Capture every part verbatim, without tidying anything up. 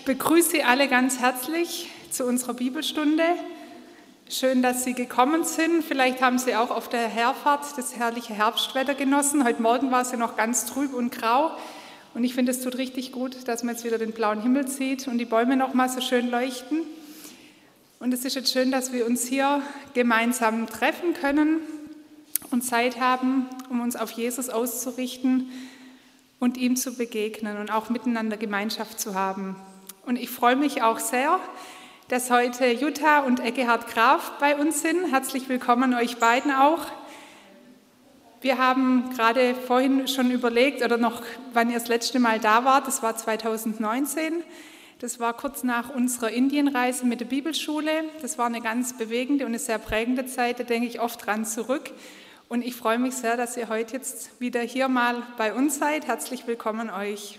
begrüße Sie alle ganz herzlich zu unserer Bibelstunde. Schön, dass Sie gekommen sind. Vielleicht haben Sie auch auf der Herfahrt das herrliche Herbstwetter genossen. Heute Morgen war es ja noch ganz trüb und grau. Und ich finde, es tut richtig gut, dass man jetzt wieder den blauen Himmel sieht und die Bäume noch mal so schön leuchten. Und es ist jetzt schön, dass wir uns hier gemeinsam treffen können und Zeit haben, um uns auf Jesus auszurichten und ihm zu begegnen und auch miteinander Gemeinschaft zu haben. Und ich freue mich auch sehr, dass heute Jutta und Eckehard Graf bei uns sind. Herzlich willkommen euch beiden auch. Wir haben gerade vorhin schon überlegt, oder noch, wann ihr das letzte Mal da wart. Das war zweitausendneunzehn. Das war kurz nach unserer Indienreise mit der Bibelschule. Das war eine ganz bewegende und eine sehr prägende Zeit. Da denke ich oft dran zurück. Und ich freue mich sehr, dass ihr heute jetzt wieder hier mal bei uns seid. Herzlich willkommen euch.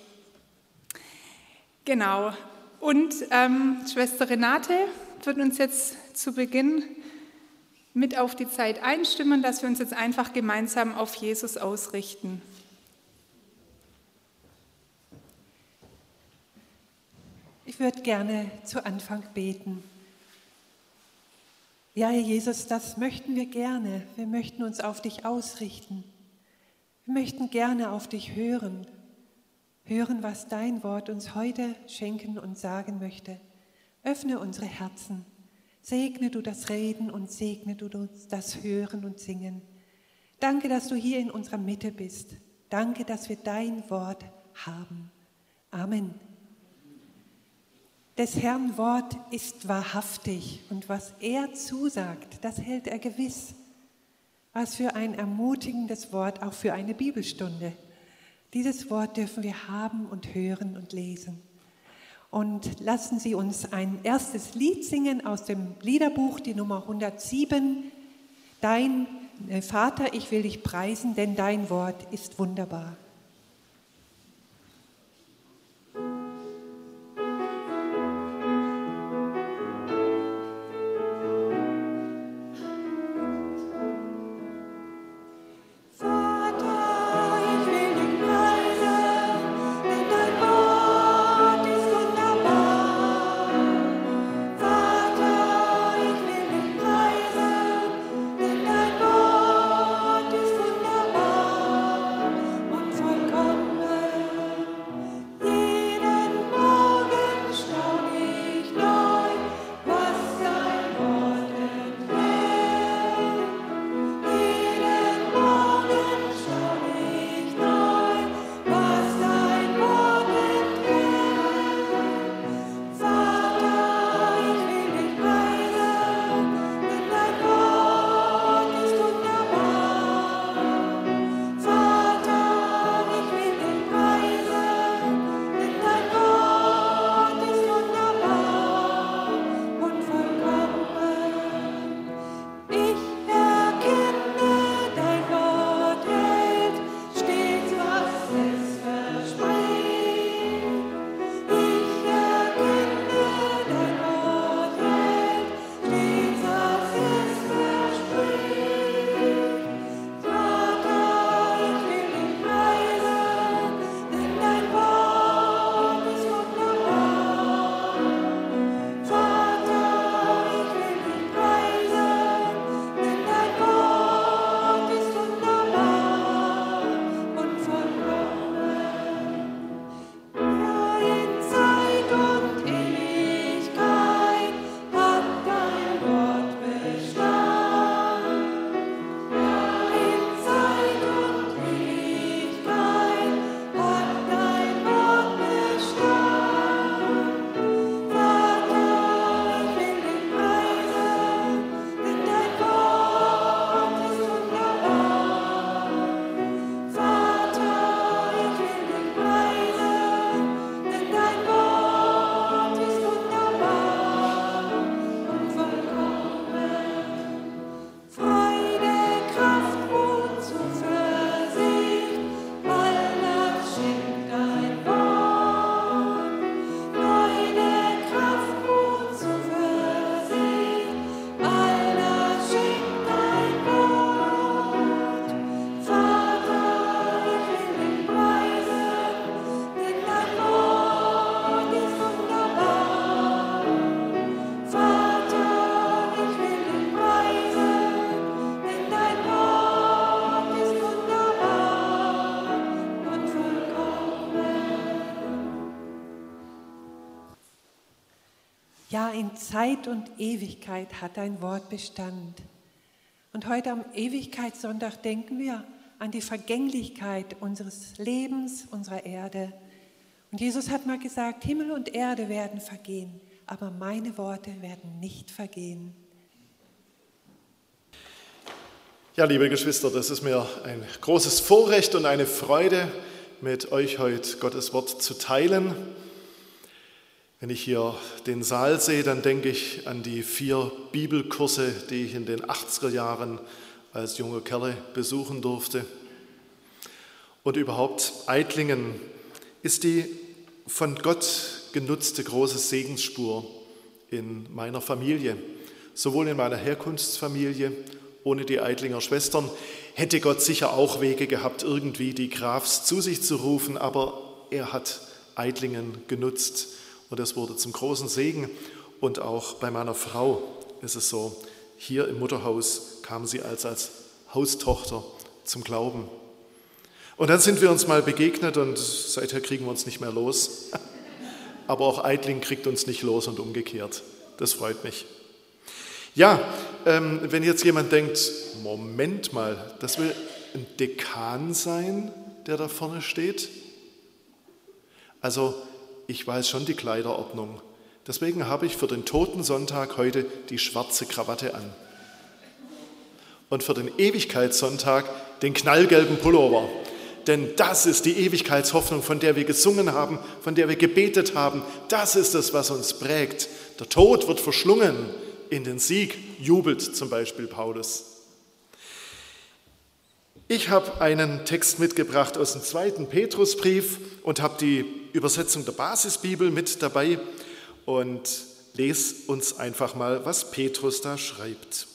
Genau. Und ähm, Schwester Renate wird uns jetzt zu Beginn mit auf die Zeit einstimmen, dass wir uns jetzt einfach gemeinsam auf Jesus ausrichten. Ich würde gerne zu Anfang beten. Ja, Herr Jesus, das möchten wir gerne. Wir möchten uns auf dich ausrichten. Wir möchten gerne auf dich hören. Hören, was dein Wort uns heute schenken und sagen möchte. Öffne unsere Herzen. Segne du das Reden und segne du das Hören und Singen. Danke, dass du hier in unserer Mitte bist. Danke, dass wir dein Wort haben. Amen. Des Herrn Wort ist wahrhaftig und was er zusagt, das hält er gewiss. Was für ein ermutigendes Wort, auch für eine Bibelstunde. Dieses Wort dürfen wir haben und hören und lesen. Und lassen Sie uns ein erstes Lied singen aus dem Liederbuch, die Nummer hundertsieben. Dein Vater, ich will dich preisen, denn dein Wort ist wunderbar. Von Ja, in Zeit und Ewigkeit hat dein Wort Bestand. Und heute am Ewigkeitssonntag denken wir an die Vergänglichkeit unseres Lebens, unserer Erde. Und Jesus hat mal gesagt, Himmel und Erde werden vergehen, aber meine Worte werden nicht vergehen. Ja, liebe Geschwister, das ist mir ein großes Vorrecht und eine Freude, mit euch heute Gottes Wort zu teilen. Wenn ich hier den Saal sehe, dann denke ich an die vier Bibelkurse, die ich in den achtziger Jahren als junger Kerle besuchen durfte. Und überhaupt, Eitlingen ist die von Gott genutzte große Segensspur in meiner Familie, sowohl in meiner Herkunftsfamilie. Ohne die Eitlinger Schwestern hätte Gott sicher auch Wege gehabt, irgendwie die Grafs zu sich zu rufen, aber er hat Eitlingen genutzt und es wurde zum großen Segen. Und auch bei meiner Frau ist es so, hier im Mutterhaus kam sie als, als Haustochter zum Glauben. Und dann sind wir uns mal begegnet und seither kriegen wir uns nicht mehr los. Aber auch Eitling kriegt uns nicht los und umgekehrt. Das freut mich. Ja, ähm, wenn jetzt jemand denkt, Moment mal, das will ein Dekan sein, der da vorne steht? Also ich weiß schon die Kleiderordnung. Deswegen habe ich für den Totensonntag heute die schwarze Krawatte an. Und für den Ewigkeitssonntag den knallgelben Pullover. Denn das ist die Ewigkeitshoffnung, von der wir gesungen haben, von der wir gebetet haben. Das ist es, was uns prägt. Der Tod wird verschlungen. In den Sieg jubelt zum Beispiel Paulus. Ich habe einen Text mitgebracht aus dem zweiten Petrusbrief und habe die Übersetzung der Basisbibel mit dabei und lese uns einfach mal, was Petrus da schreibt.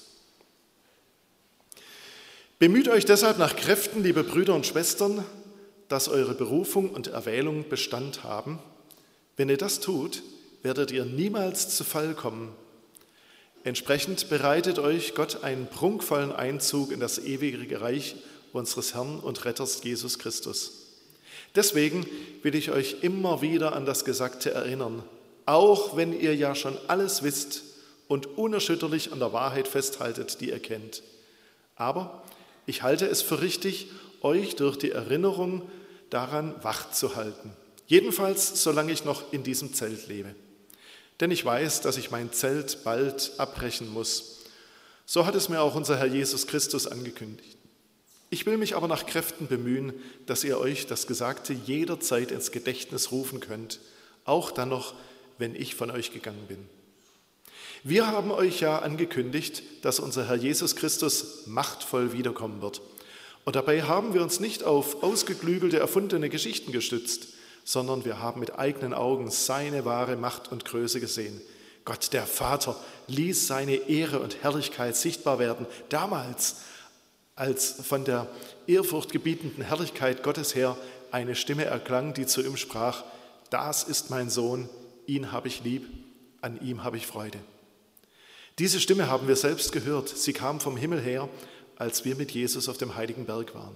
Bemüht euch deshalb nach Kräften, liebe Brüder und Schwestern, dass eure Berufung und Erwählung Bestand haben. Wenn ihr das tut, werdet ihr niemals zu Fall kommen. Entsprechend bereitet euch Gott einen prunkvollen Einzug in das ewige Reich unseres Herrn und Retters Jesus Christus. Deswegen will ich euch immer wieder an das Gesagte erinnern, auch wenn ihr ja schon alles wisst und unerschütterlich an der Wahrheit festhaltet, die ihr kennt. Aber ich halte es für richtig, euch durch die Erinnerung daran wach zu halten. Jedenfalls, solange ich noch in diesem Zelt lebe. Denn ich weiß, dass ich mein Zelt bald abbrechen muss. So hat es mir auch unser Herr Jesus Christus angekündigt. Ich will mich aber nach Kräften bemühen, dass ihr euch das Gesagte jederzeit ins Gedächtnis rufen könnt, auch dann noch, wenn ich von euch gegangen bin. Wir haben euch ja angekündigt, dass unser Herr Jesus Christus machtvoll wiederkommen wird. Und dabei haben wir uns nicht auf ausgeklügelte, erfundene Geschichten gestützt, sondern wir haben mit eigenen Augen seine wahre Macht und Größe gesehen. Gott, der Vater, ließ seine Ehre und Herrlichkeit sichtbar werden, damals, als von der ehrfurchtgebietenden Herrlichkeit Gottes her eine Stimme erklang, die zu ihm sprach, das ist mein Sohn, ihn habe ich lieb, an ihm habe ich Freude. Diese Stimme haben wir selbst gehört, sie kam vom Himmel her, als wir mit Jesus auf dem heiligen Berg waren.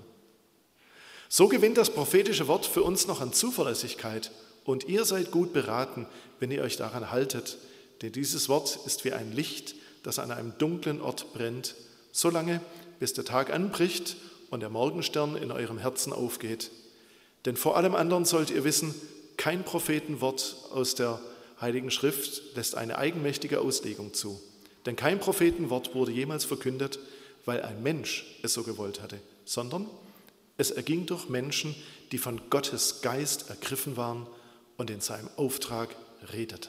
So gewinnt das prophetische Wort für uns noch an Zuverlässigkeit und ihr seid gut beraten, wenn ihr euch daran haltet, denn dieses Wort ist wie ein Licht, das an einem dunklen Ort brennt, solange bis der Tag anbricht und der Morgenstern in eurem Herzen aufgeht. Denn vor allem anderen sollt ihr wissen, kein Prophetenwort aus der Heiligen Schrift lässt eine eigenmächtige Auslegung zu. Denn kein Prophetenwort wurde jemals verkündet, weil ein Mensch es so gewollt hatte, sondern es erging durch Menschen, die von Gottes Geist ergriffen waren und in seinem Auftrag redeten.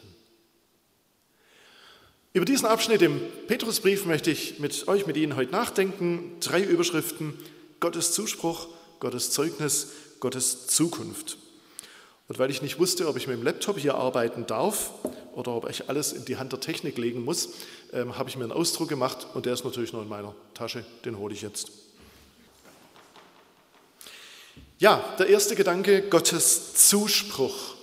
Über diesen Abschnitt im Petrusbrief möchte ich mit euch, mit Ihnen heute nachdenken. Drei Überschriften: Gottes Zuspruch, Gottes Zeugnis, Gottes Zukunft. Und weil ich nicht wusste, ob ich mit dem Laptop hier arbeiten darf oder ob ich alles in die Hand der Technik legen muss, ähm, habe ich mir einen Ausdruck gemacht und der ist natürlich noch in meiner Tasche, den hole ich jetzt. Ja, der erste Gedanke, Gottes Zuspruch.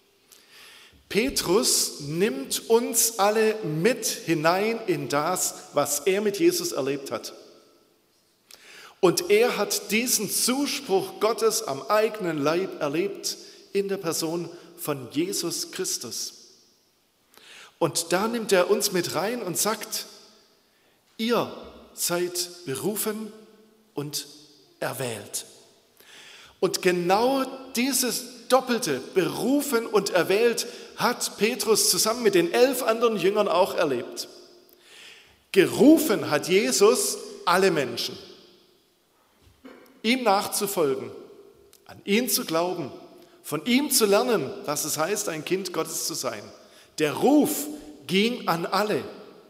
Petrus nimmt uns alle mit hinein in das, was er mit Jesus erlebt hat. Und er hat diesen Zuspruch Gottes am eigenen Leib erlebt in der Person von Jesus Christus. Und da nimmt er uns mit rein und sagt, ihr seid berufen und erwählt. Und genau dieses doppelte berufen und erwählt hat Petrus zusammen mit den elf anderen Jüngern auch erlebt. Gerufen hat Jesus alle Menschen, ihm nachzufolgen, an ihn zu glauben, von ihm zu lernen, was es heißt, ein Kind Gottes zu sein. Der Ruf ging an alle.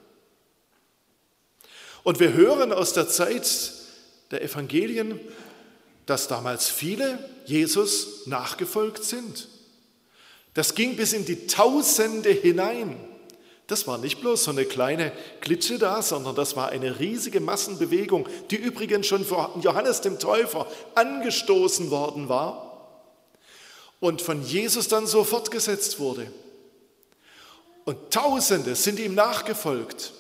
Und wir hören aus der Zeit der Evangelien, dass damals viele Jesus nachgefolgt sind. Das ging bis in die Tausende hinein. Das war nicht bloß so eine kleine Klitsche da, sondern das war eine riesige Massenbewegung, die übrigens schon von Johannes dem Täufer angestoßen worden war und von Jesus dann so fortgesetzt wurde. Und Tausende sind ihm nachgefolgt.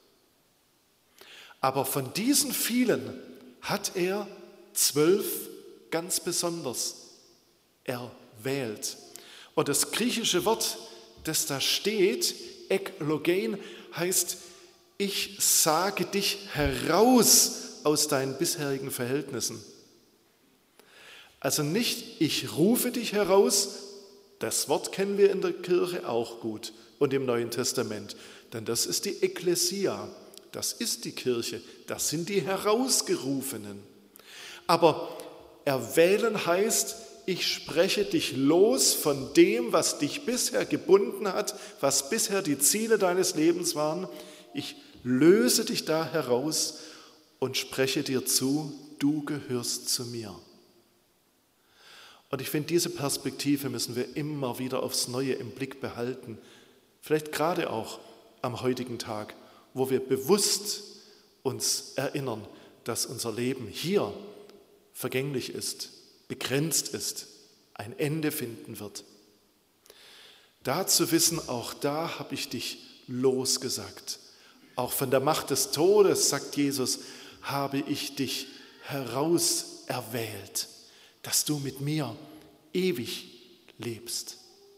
Aber von diesen vielen hat er zwölf ganz besonders erwählt. Und das griechische Wort, das da steht, eklogein, heißt, ich sage dich heraus aus deinen bisherigen Verhältnissen. Also nicht, ich rufe dich heraus, das Wort kennen wir in der Kirche auch gut und im Neuen Testament, denn das ist die Ekklesia, das ist die Kirche, das sind die Herausgerufenen. Aber erwählen heißt, ich spreche dich los von dem, was dich bisher gebunden hat, was bisher die Ziele deines Lebens waren. Ich löse dich da heraus und spreche dir zu, du gehörst zu mir. Und ich finde, diese Perspektive müssen wir immer wieder aufs Neue im Blick behalten. Vielleicht gerade auch am heutigen Tag, wo wir bewusst uns erinnern, dass unser Leben hier vergänglich ist, begrenzt ist, ein Ende finden wird. Da zu wissen, auch da habe ich dich losgesagt. Auch von der Macht des Todes, sagt Jesus, habe ich dich herauserwählt, dass du mit mir ewig lebst.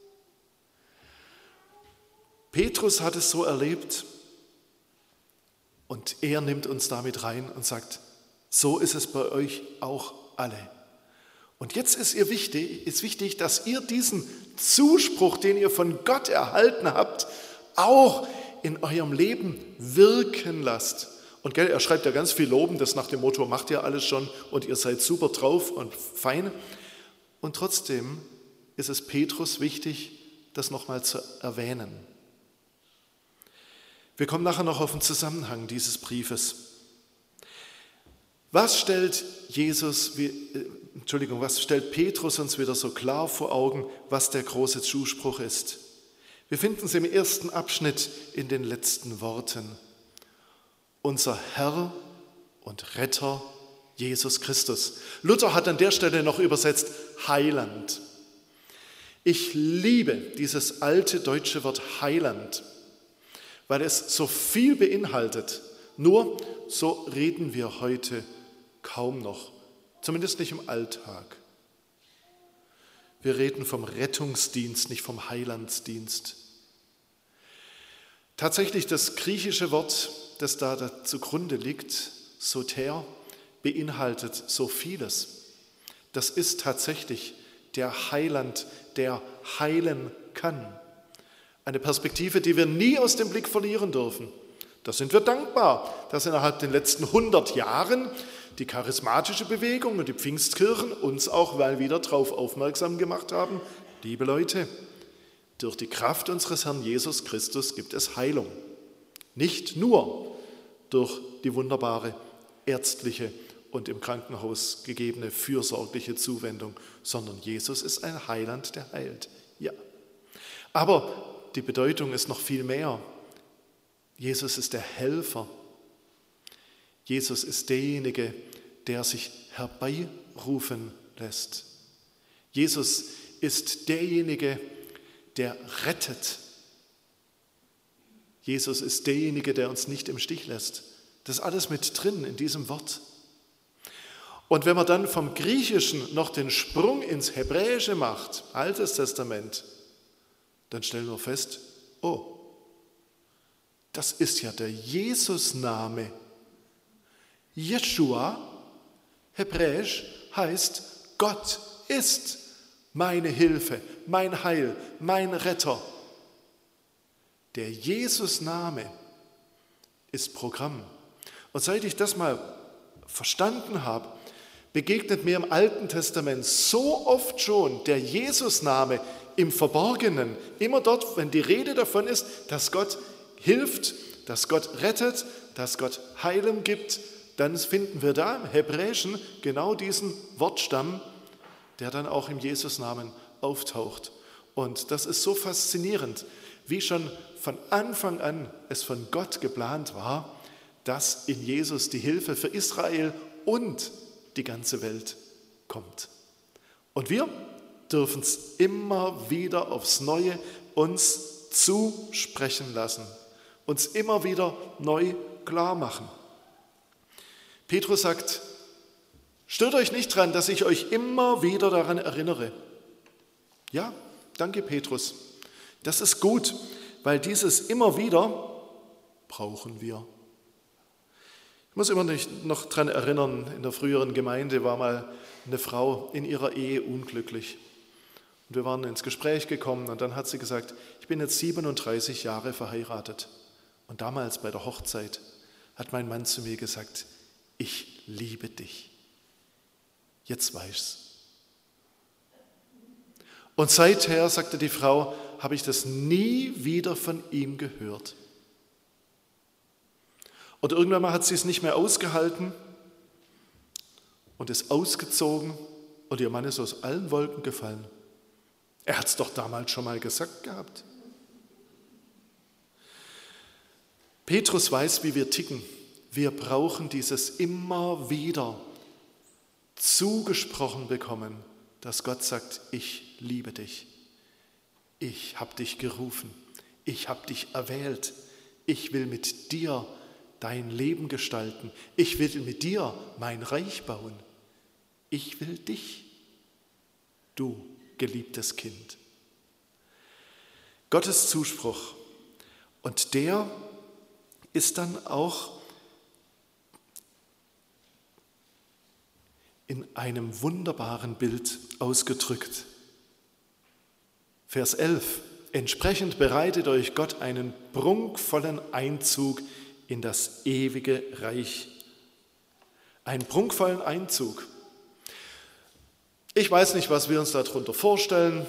Petrus hat es so erlebt und er nimmt uns damit rein und sagt, so ist es bei euch auch alle. Und jetzt ist ihr wichtig, ist wichtig, dass ihr diesen Zuspruch, den ihr von Gott erhalten habt, auch in eurem Leben wirken lasst. Und gell, er schreibt ja ganz viel Lobendes nach dem Motto, macht ihr alles schon und ihr seid super drauf und fein. Und trotzdem ist es Petrus wichtig, das nochmal zu erwähnen. Wir kommen nachher noch auf den Zusammenhang dieses Briefes. Was stellt Jesus, wie, äh, Entschuldigung, was stellt Petrus uns wieder so klar vor Augen, was der große Zuspruch ist? Wir finden es im ersten Abschnitt in den letzten Worten. Unser Herr und Retter Jesus Christus. Luther hat an der Stelle noch übersetzt Heiland. Ich liebe dieses alte deutsche Wort Heiland, weil es so viel beinhaltet. Nur so reden wir heute kaum noch, zumindest nicht im Alltag. Wir reden vom Rettungsdienst, nicht vom Heilandsdienst. Tatsächlich das griechische Wort, das da zugrunde liegt, soter, beinhaltet so vieles. Das ist tatsächlich der Heiland, der heilen kann. Eine Perspektive, die wir nie aus dem Blick verlieren dürfen. Da sind wir dankbar, dass innerhalb der letzten hundert Jahren die charismatische Bewegung und die Pfingstkirchen uns auch mal wieder darauf aufmerksam gemacht haben, liebe Leute, durch die Kraft unseres Herrn Jesus Christus gibt es Heilung. Nicht nur durch die wunderbare ärztliche und im Krankenhaus gegebene fürsorgliche Zuwendung, sondern Jesus ist ein Heiland, der heilt. Ja. Aber die Bedeutung ist noch viel mehr. Jesus ist der Helfer. Jesus ist derjenige, der sich herbeirufen lässt. Jesus ist derjenige, der rettet. Jesus ist derjenige, der uns nicht im Stich lässt. Das ist alles mit drin in diesem Wort. Und wenn man dann vom Griechischen noch den Sprung ins Hebräische macht, Altes Testament, dann stellen wir fest, oh, Das ist ja der Jesus-Name. Jeschua, hebräisch, heißt Gott ist meine Hilfe, mein Heil, mein Retter. Der Jesus-Name ist Programm. Und seit ich das mal verstanden habe, begegnet mir im Alten Testament so oft schon der Jesus-Name im Verborgenen. Immer dort, wenn die Rede davon ist, dass Gott hilft, dass Gott rettet, dass Gott Heilung gibt, dann finden wir da im Hebräischen genau diesen Wortstamm, der dann auch im Jesus-Namen auftaucht. Und das ist so faszinierend, wie schon von Anfang an es von Gott geplant war, dass in Jesus die Hilfe für Israel und die ganze Welt kommt. Und wir dürfen es immer wieder aufs Neue uns zusprechen lassen, uns immer wieder neu klar machen. Petrus sagt, stört euch nicht dran, dass ich euch immer wieder daran erinnere. Ja, danke Petrus. Das ist gut, weil dieses immer wieder brauchen wir. Ich muss immer noch daran erinnern, in der früheren Gemeinde war mal eine Frau in ihrer Ehe unglücklich. Und wir waren ins Gespräch gekommen und dann hat sie gesagt, ich bin jetzt siebenunddreißig Jahre verheiratet. Und damals bei der Hochzeit hat mein Mann zu mir gesagt, ich liebe dich. Jetzt weiß's. Und seither, sagte die Frau, habe ich das nie wieder von ihm gehört. Und irgendwann mal hat sie es nicht mehr ausgehalten und ist ausgezogen und ihr Mann ist aus allen Wolken gefallen. Er hat es doch damals schon mal gesagt gehabt. Petrus weiß, wie wir ticken. Wir brauchen dieses immer wieder zugesprochen bekommen, dass Gott sagt, ich liebe dich. Ich habe dich gerufen. Ich habe dich erwählt. Ich will mit dir dein Leben gestalten. Ich will mit dir mein Reich bauen. Ich will dich, du geliebtes Kind. Gottes Zuspruch. Und der ist dann auch in einem wunderbaren Bild ausgedrückt. Vers elf. Entsprechend bereitet euch Gott einen prunkvollen Einzug in das ewige Reich. Einen prunkvollen Einzug. Ich weiß nicht, was wir uns darunter vorstellen.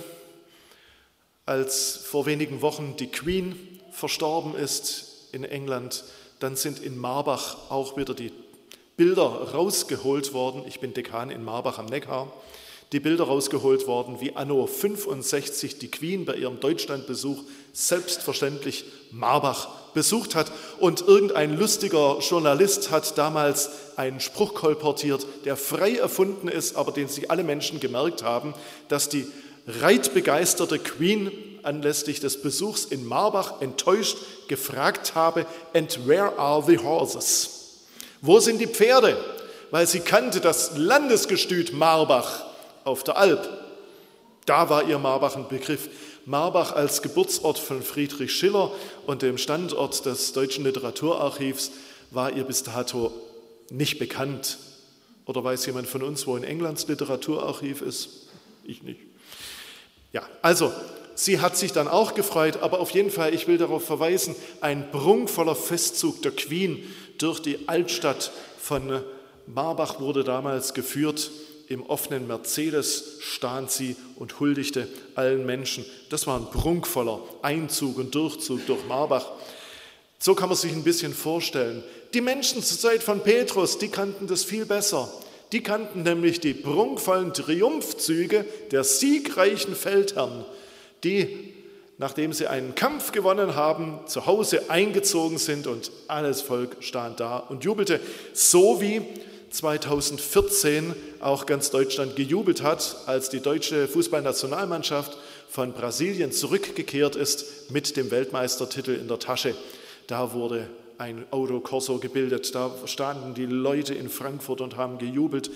Als vor wenigen Wochen die Queen verstorben ist in England, dann sind in Marbach auch wieder die Bilder rausgeholt worden. Ich bin Dekan in Marbach am Neckar. Die Bilder rausgeholt worden, wie anno fünfundsechzig die Queen bei ihrem Deutschlandbesuch selbstverständlich Marbach besucht hat. Und irgendein lustiger Journalist hat damals einen Spruch kolportiert, der frei erfunden ist, aber den sich alle Menschen gemerkt haben, dass die reitbegeisterte Queen anlässlich des Besuchs in Marbach enttäuscht gefragt habe, "And where are the horses?" Wo sind die Pferde? Weil sie kannte das Landesgestüt Marbach auf der Alp. Da war ihr Marbach ein Begriff. Marbach als Geburtsort von Friedrich Schiller und dem Standort des Deutschen Literaturarchivs war ihr bis dato nicht bekannt. Oder weiß jemand von uns, wo in England das Literaturarchiv ist? Ich nicht. Ja, also sie hat sich dann auch gefreut, aber auf jeden Fall, ich will darauf verweisen, ein prunkvoller Festzug der Queen durch die Altstadt von Marbach wurde damals geführt. Im offenen Mercedes stand sie und huldigte allen Menschen. Das war ein prunkvoller Einzug und Durchzug durch Marbach. So kann man sich ein bisschen vorstellen. Die Menschen zur Zeit von Petrus, die kannten das viel besser. Die kannten nämlich die prunkvollen Triumphzüge der siegreichen Feldherren, die, nachdem sie einen Kampf gewonnen haben, zu Hause eingezogen sind und alles Volk stand da und jubelte, so wie zweitausendvierzehn auch ganz Deutschland gejubelt hat, als die deutsche Fußballnationalmannschaft von Brasilien zurückgekehrt ist mit dem Weltmeistertitel in der Tasche. Da wurde ein Autokorso gebildet, da standen die Leute in Frankfurt und haben gejubelt.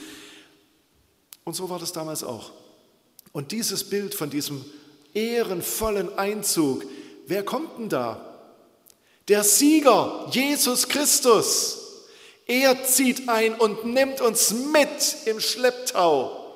Und so war das damals auch. Und dieses Bild von diesem ehrenvollen Einzug, wer kommt denn da? Der Sieger, Jesus Christus, er zieht ein und nimmt uns mit im Schlepptau.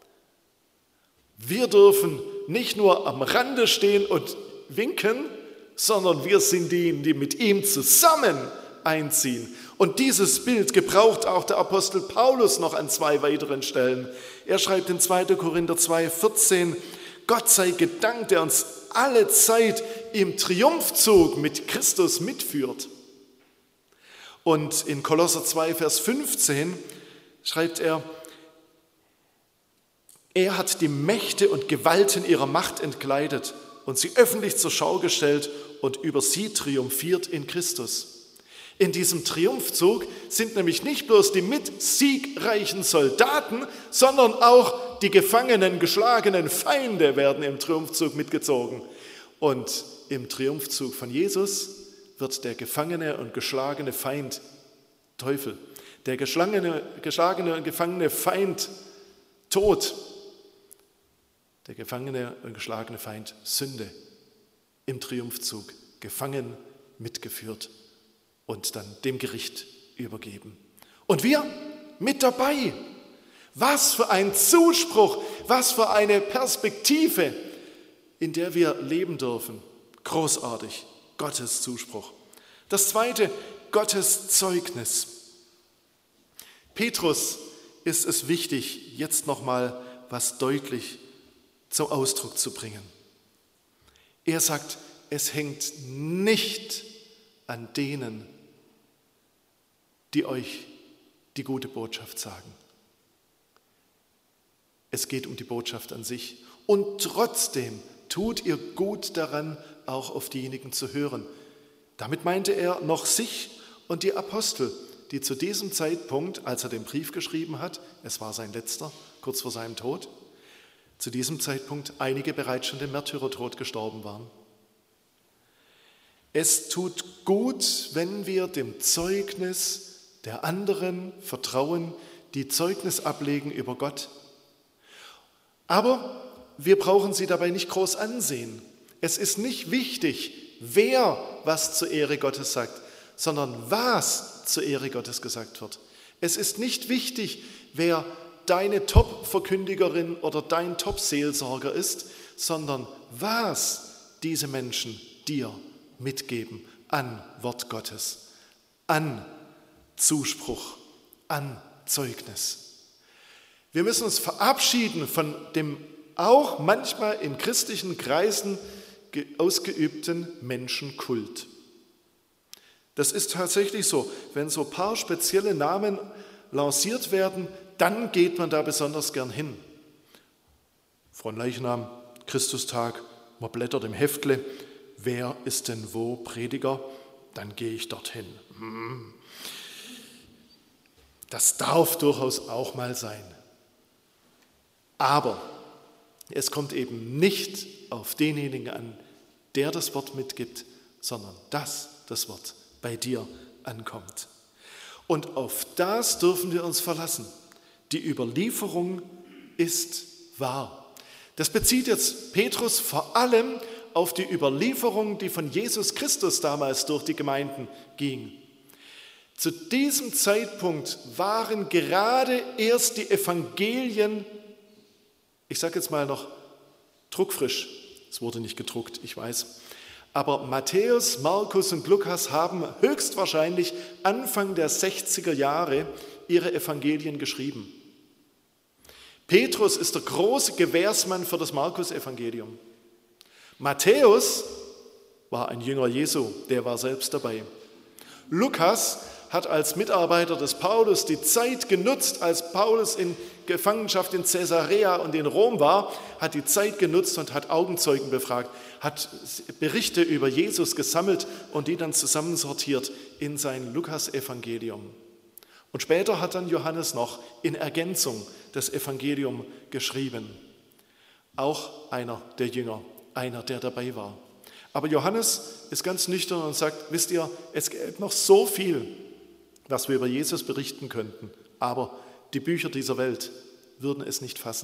Wir dürfen nicht nur am Rande stehen und winken, sondern wir sind die, die mit ihm zusammen einziehen. Und dieses Bild gebraucht auch der Apostel Paulus noch an zwei weiteren Stellen. Er schreibt in zweiter Korinther zwei, vierzehn, Gott sei gedankt, der uns alle Zeit im Triumphzug mit Christus mitführt. Und in Kolosser zwei, Vers fünfzehn schreibt er, er hat die Mächte und Gewalten ihrer Macht entkleidet und sie öffentlich zur Schau gestellt und über sie triumphiert in Christus. In diesem Triumphzug sind nämlich nicht bloß die mit siegreichen Soldaten, sondern auch die gefangenen, geschlagenen Feinde werden im Triumphzug mitgezogen. Und im Triumphzug von Jesus wird der gefangene und geschlagene Feind Teufel, der geschlagene, geschlagene und gefangene Feind Tod, der gefangene und geschlagene Feind Sünde im Triumphzug gefangen, mitgeführt und dann dem Gericht übergeben. Und wir mit dabei. Was für ein Zuspruch, was für eine Perspektive, in der wir leben dürfen. Großartig, Gottes Zuspruch. Das zweite, Gottes Zeugnis. Petrus ist es wichtig, jetzt nochmal was deutlich zum Ausdruck zu bringen. Er sagt, es hängt nicht an denen, die euch die gute Botschaft sagen. Es geht um die Botschaft an sich. Und trotzdem tut ihr gut daran, auch auf diejenigen zu hören. Damit meinte er noch sich und die Apostel, die zu diesem Zeitpunkt, als er den Brief geschrieben hat, es war sein letzter, kurz vor seinem Tod, zu diesem Zeitpunkt einige bereits schon den Märtyrertod gestorben waren. Es tut gut, wenn wir dem Zeugnis der anderen vertrauen, die Zeugnis ablegen über Gott. Aber wir brauchen sie dabei nicht groß ansehen. Es ist nicht wichtig, wer was zur Ehre Gottes sagt, sondern was zur Ehre Gottes gesagt wird. Es ist nicht wichtig, wer deine Top-Verkündigerin oder dein Top-Seelsorger ist, sondern was diese Menschen dir mitgeben an Wort Gottes, an Zuspruch, an Zeugnis. Wir müssen uns verabschieden von dem auch manchmal in christlichen Kreisen ausgeübten Menschenkult. Das ist tatsächlich so. Wenn so ein paar spezielle Namen lanciert werden, dann geht man da besonders gern hin. Fronleichnam, Christustag, man blättert im Heftle, wer ist denn wo Prediger? Dann gehe ich dorthin. Das darf durchaus auch mal sein. Aber es kommt eben nicht auf denjenigen an, der das Wort mitgibt, sondern dass das Wort bei dir ankommt. Und auf das dürfen wir uns verlassen. Die Überlieferung ist wahr. Das bezieht jetzt Petrus vor allem auf die Überlieferung, die von Jesus Christus damals durch die Gemeinden ging. Zu diesem Zeitpunkt waren gerade erst die Evangelien, ich sage jetzt mal noch druckfrisch, es wurde nicht gedruckt, ich weiß, aber Matthäus, Markus und Lukas haben höchstwahrscheinlich Anfang der sechziger Jahre ihre Evangelien geschrieben. Petrus ist der große Gewährsmann für das Markus-Evangelium. Matthäus war ein Jünger Jesu, der war selbst dabei. Lukas hat als Mitarbeiter des Paulus die Zeit genutzt, als Paulus in Gefangenschaft in Caesarea und in Rom war, hat die Zeit genutzt und hat Augenzeugen befragt, hat Berichte über Jesus gesammelt und die dann zusammensortiert in sein Lukas-Evangelium. Und später hat dann Johannes noch in Ergänzung das Evangelium geschrieben. Auch einer der Jünger, einer, der dabei war. Aber Johannes ist ganz nüchtern und sagt, wisst ihr, es gibt noch so viel, was wir über Jesus berichten könnten, aber die Bücher dieser Welt würden es nicht fassen.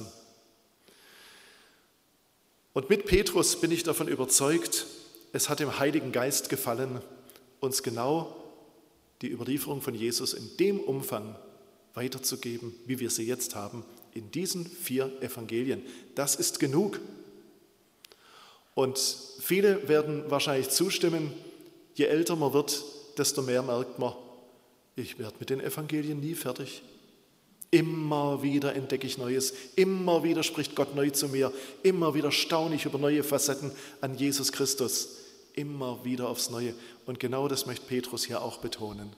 Und mit Petrus bin ich davon überzeugt, es hat dem Heiligen Geist gefallen, uns genau die Überlieferung von Jesus in dem Umfang weiterzugeben, wie wir sie jetzt haben, in diesen vier Evangelien. Das ist genug. Und viele werden wahrscheinlich zustimmen, je älter man wird, desto mehr merkt man, ich werde mit den Evangelien nie fertig. Immer wieder entdecke ich Neues, immer wieder spricht Gott neu zu mir, immer wieder staune ich über neue Facetten an Jesus Christus, immer wieder aufs Neue. Und genau das möchte Petrus hier auch betonen.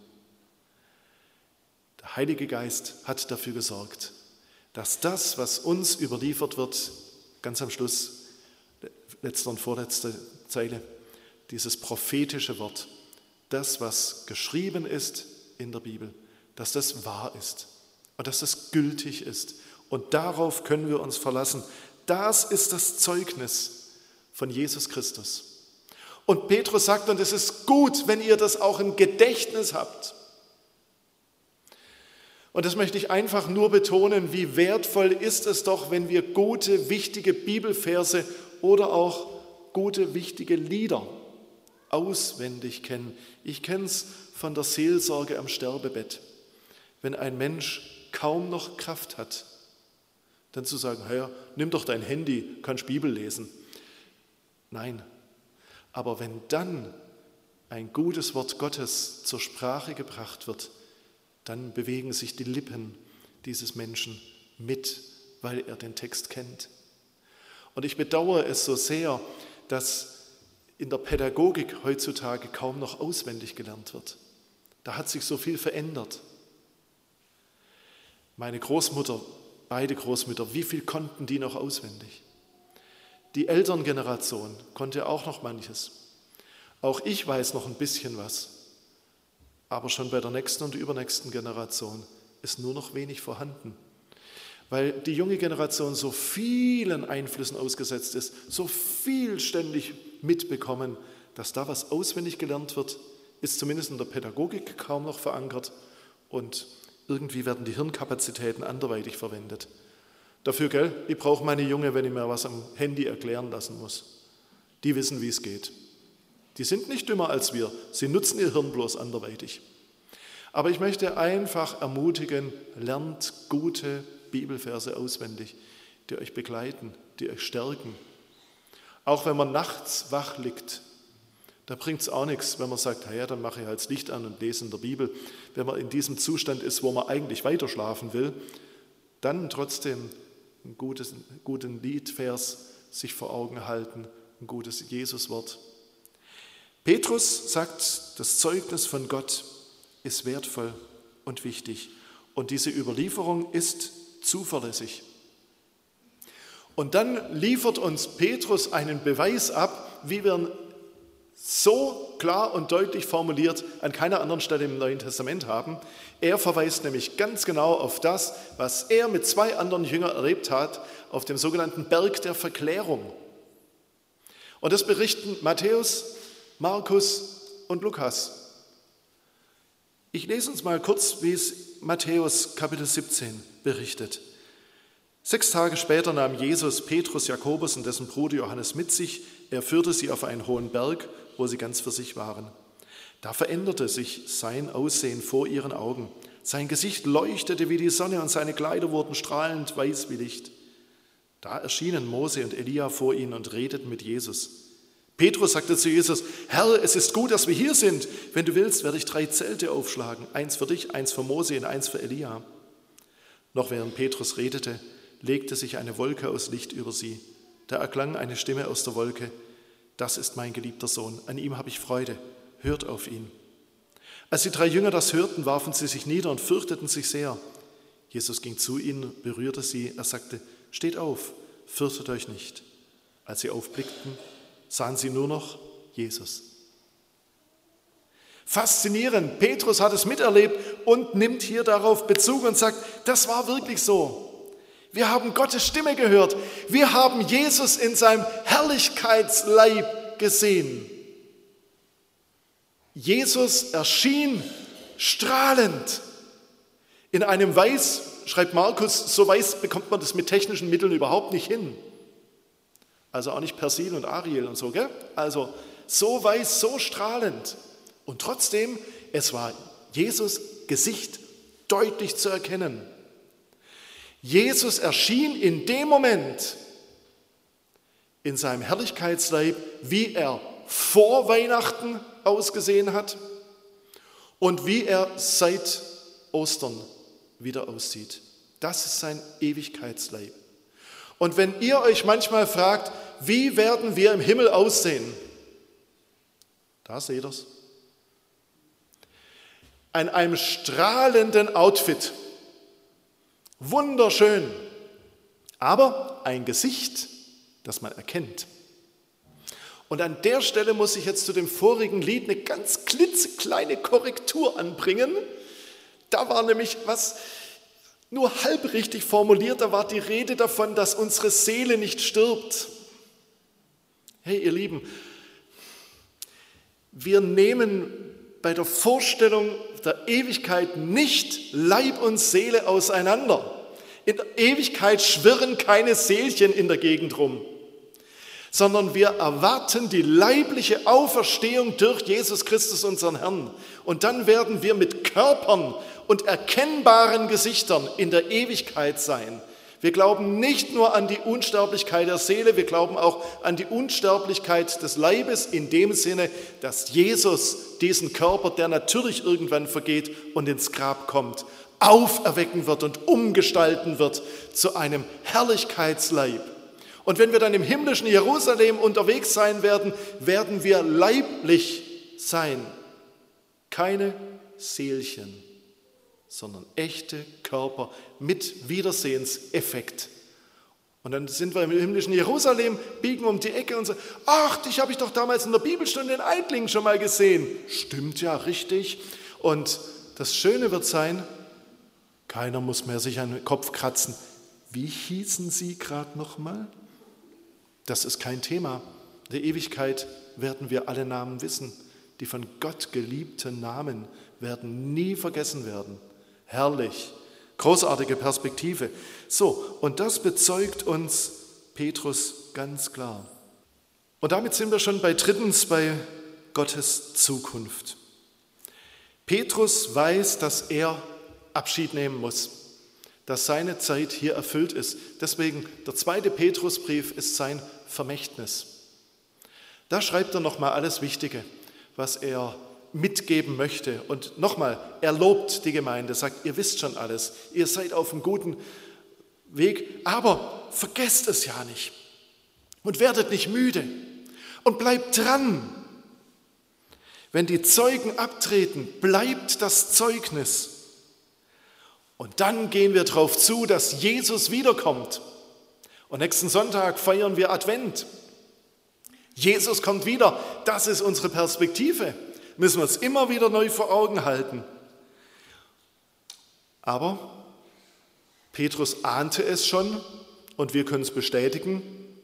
Der Heilige Geist hat dafür gesorgt, dass das, was uns überliefert wird, ganz am Schluss, letzte und vorletzte Zeile, dieses prophetische Wort, das, was geschrieben ist in der Bibel, dass das wahr ist und dass das gültig ist. Und darauf können wir uns verlassen. Das ist das Zeugnis von Jesus Christus. Und Petrus sagt, und es ist gut, wenn ihr das auch im Gedächtnis habt. Und das möchte ich einfach nur betonen, wie wertvoll ist es doch, wenn wir gute, wichtige Bibelverse oder auch gute, wichtige Lieder auswendig kennen. Ich kenne es von der Seelsorge am Sterbebett. Wenn ein Mensch kaum noch Kraft hat, dann zu sagen, Herr, nimm doch dein Handy, kannst Bibel lesen. Nein, aber wenn dann ein gutes Wort Gottes zur Sprache gebracht wird, dann bewegen sich die Lippen dieses Menschen mit, weil er den Text kennt. Und ich bedauere es so sehr, dass in der Pädagogik heutzutage kaum noch auswendig gelernt wird. Da hat sich so viel verändert. Meine Großmutter, beide Großmütter, wie viel konnten die noch auswendig? Die Elterngeneration konnte auch noch manches. Auch ich weiß noch ein bisschen was. Aber schon bei der nächsten und übernächsten Generation ist nur noch wenig vorhanden. Weil die junge Generation so vielen Einflüssen ausgesetzt ist, so viel ständig mitbekommen, dass da was auswendig gelernt wird, ist zumindest in der Pädagogik kaum noch verankert und irgendwie werden die Hirnkapazitäten anderweitig verwendet. Dafür, gell, ich brauche meine Junge, wenn ich mir was am Handy erklären lassen muss. Die wissen, wie es geht. Die sind nicht dümmer als wir, sie nutzen ihr Hirn bloß anderweitig. Aber ich möchte einfach ermutigen, lernt gute Bibelverse auswendig, die euch begleiten, die euch stärken. Auch wenn man nachts wach liegt, da bringt es auch nichts, wenn man sagt, ja, dann mache ich halt das Licht an und lese in der Bibel. Wenn man in diesem Zustand ist, wo man eigentlich weiter schlafen will, dann trotzdem einen gutes, guten Liedvers sich vor Augen halten, ein gutes Jesuswort. Petrus sagt, das Zeugnis von Gott ist wertvoll und wichtig und diese Überlieferung ist zuverlässig. Und dann liefert uns Petrus einen Beweis ab, wie wir so klar und deutlich formuliert an keiner anderen Stelle im Neuen Testament haben. Er verweist nämlich ganz genau auf das, was er mit zwei anderen Jüngern erlebt hat, auf dem sogenannten Berg der Verklärung. Und das berichten Matthäus, Markus und Lukas. Ich lese uns mal kurz, wie es Matthäus Kapitel siebzehn berichtet. Sechs Tage später nahm Jesus Petrus, Jakobus und dessen Bruder Johannes mit sich. Er führte sie auf einen hohen Berg, wo sie ganz für sich waren. Da veränderte sich sein Aussehen vor ihren Augen. Sein Gesicht leuchtete wie die Sonne und seine Kleider wurden strahlend weiß wie Licht. Da erschienen Mose und Elia vor ihnen und redeten mit Jesus. Petrus sagte zu Jesus, Herr, es ist gut, dass wir hier sind. Wenn du willst, werde ich drei Zelte aufschlagen. Eins für dich, eins für Mose und eins für Elia. Noch während Petrus redete, legte sich eine Wolke aus Licht über sie. Da erklang eine Stimme aus der Wolke, das ist mein geliebter Sohn, an ihm habe ich Freude, hört auf ihn. Als die drei Jünger das hörten, warfen sie sich nieder und fürchteten sich sehr. Jesus ging zu ihnen, berührte sie, er sagte, steht auf, fürchtet euch nicht. Als sie aufblickten, sahen sie nur noch Jesus. Faszinierend, Petrus hat es miterlebt und nimmt hier darauf Bezug und sagt, das war wirklich so. Wir haben Gottes Stimme gehört. Wir haben Jesus in seinem Herrlichkeitsleib gesehen. Jesus erschien strahlend. In einem Weiß, schreibt Markus, so weiß bekommt man das mit technischen Mitteln überhaupt nicht hin. Also auch nicht Persil und Ariel und so, gell? Also so weiß, so strahlend. Und trotzdem, es war Jesus Gesicht deutlich zu erkennen. Jesus erschien in dem Moment in seinem Herrlichkeitsleib, wie er vor Weihnachten ausgesehen hat und wie er seit Ostern wieder aussieht. Das ist sein Ewigkeitsleib. Und wenn ihr euch manchmal fragt, wie werden wir im Himmel aussehen? Da seht ihr es. An einem strahlenden Outfit. Wunderschön. Aber ein Gesicht, das man erkennt. Und an der Stelle muss ich jetzt zu dem vorigen Lied eine ganz klitzekleine Korrektur anbringen. Da war nämlich was nur halb richtig formuliert, da war die Rede davon, dass unsere Seele nicht stirbt. Hey, ihr Lieben, wir nehmen bei der Vorstellung der Ewigkeit nicht Leib und Seele auseinander. In der Ewigkeit schwirren keine Seelchen in der Gegend rum, sondern wir erwarten die leibliche Auferstehung durch Jesus Christus, unseren Herrn. Und dann werden wir mit Körpern und erkennbaren Gesichtern in der Ewigkeit sein. Wir glauben nicht nur an die Unsterblichkeit der Seele, wir glauben auch an die Unsterblichkeit des Leibes in dem Sinne, dass Jesus diesen Körper, der natürlich irgendwann vergeht und ins Grab kommt, auferwecken wird und umgestalten wird zu einem Herrlichkeitsleib. Und wenn wir dann im himmlischen Jerusalem unterwegs sein werden, werden wir leiblich sein. Keine Seelchen, sondern echte Körper mit Wiedersehenseffekt. Und dann sind wir im himmlischen Jerusalem, biegen um die Ecke und sagen, ach, dich habe ich doch damals in der Bibelstunde in Eitlingen schon mal gesehen. Stimmt ja, richtig. Und das Schöne wird sein, keiner muss mehr sich an den Kopf kratzen. Wie hießen Sie gerade nochmal? Das ist kein Thema. In der Ewigkeit werden wir alle Namen wissen. Die von Gott geliebten Namen werden nie vergessen werden. Herrlich, großartige Perspektive. So, und das bezeugt uns Petrus ganz klar. Und damit sind wir schon bei drittens bei Gottes Zukunft. Petrus weiß, dass er Abschied nehmen muss, dass seine Zeit hier erfüllt ist. Deswegen, der zweite Petrusbrief ist sein Vermächtnis. Da schreibt er nochmal alles Wichtige, was er mitgeben möchte. Und nochmal, er lobt die Gemeinde, sagt, ihr wisst schon alles, ihr seid auf einem guten Weg, aber vergesst es ja nicht und werdet nicht müde und bleibt dran. Wenn die Zeugen abtreten, bleibt das Zeugnis. Und dann gehen wir darauf zu, dass Jesus wiederkommt. Und nächsten Sonntag feiern wir Advent. Jesus kommt wieder. Das ist unsere Perspektive. Müssen wir uns immer wieder neu vor Augen halten. Aber Petrus ahnte es schon und wir können es bestätigen.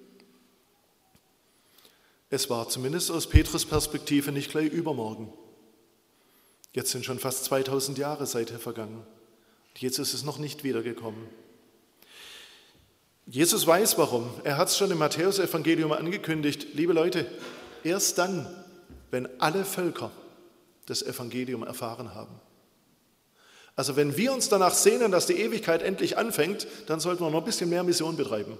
Es war zumindest aus Petrus' Perspektive nicht gleich übermorgen. Jetzt sind schon fast zweitausend Jahre seither vergangen. Jesus ist noch nicht wiedergekommen. Jesus weiß warum. Er hat es schon im Matthäus-Evangelium angekündigt. Liebe Leute, erst dann, wenn alle Völker das Evangelium erfahren haben. Also wenn wir uns danach sehnen, dass die Ewigkeit endlich anfängt, dann sollten wir noch ein bisschen mehr Mission betreiben.